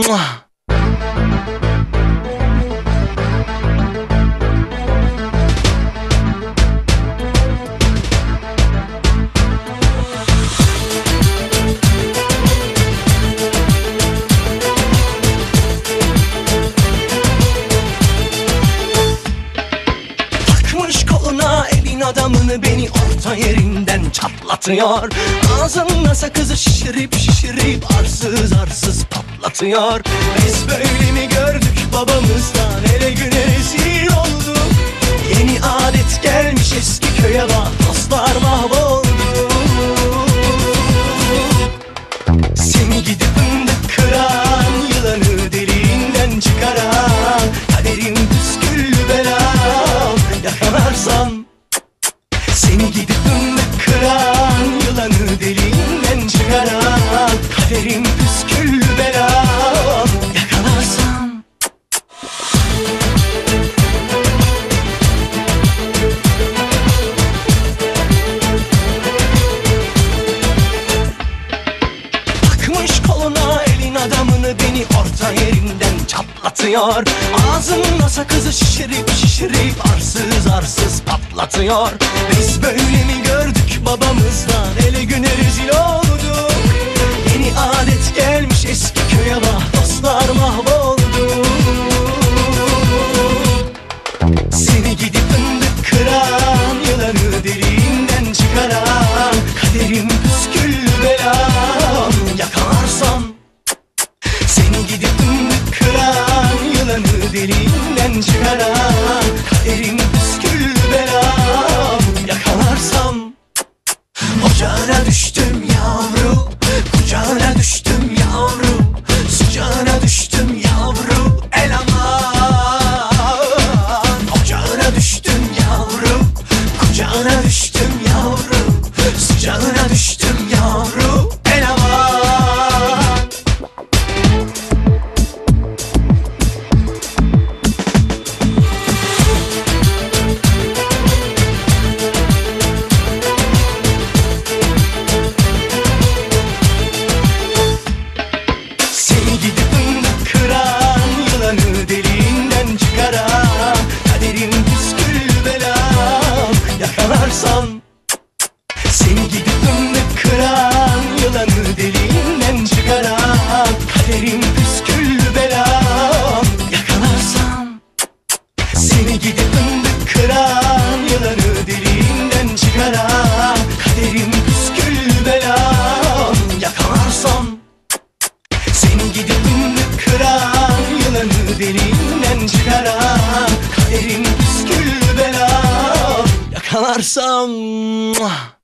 Takmış koluna elin adamını, beni orta yerinden çatlatıyor. Ağzına sakızı şişirip şişirip arsız arsız patlatıyor. Biz böyle mi gördük babamızdan, ele güne rezil olduk. Yeni adet gelmiş eski köye bak, dostlar mahvoldu. Seni gidip fındık kıran, yılanı deliğinden çıkaran, kaderim püsküllü belam yakalarsam. Seni gidip fındık kıran, yılanı deliğinden çıkaran, kaderim püsküllü belam yakalarsam. Takmış koluna elin adamını, beni orta yerinden çatlatıyor. Ağzına sakızı şişirip şişirip arsız arsız patlatıyor. Biz böyle mi gördük babamızdan, ele güne rezil olduk. Yeni adet gelmiş eski köye bak, dostlar mahvoldu. Seni gidip fındık kıran, yılanı deliğinden çıkaran, kaderim püsküllü belam yakalarsam. Seni gidip fındık kıran, yılanı deliğinden çıkaran, kaderim püsküllü belam yakalarsam. Ocağına düştüm yavru, kucağına düştüm yavru, sıcağına düştüm yavru, el aman. Ocağına düştüm yavru, kucağına düştüm yavru, sıcağına düştüm yavru, el aman. Seni gidip fındık kıran, yılanı deliğinden çıkaran, kaderim püsküllü belam yakalarsam. Seni gidip fındık kıran, yılanı deliğinden çıkaran, kaderim püsküllü belam yakalarsam. Seni gidip fındık kıran, yılanı deliğinden çıkaran, kaderim püsküllü belam yakalarsam. Seni gidip fındık kıran, yılanı deliğinden çıkaran, kaderim püsküllü belam yakalarsam.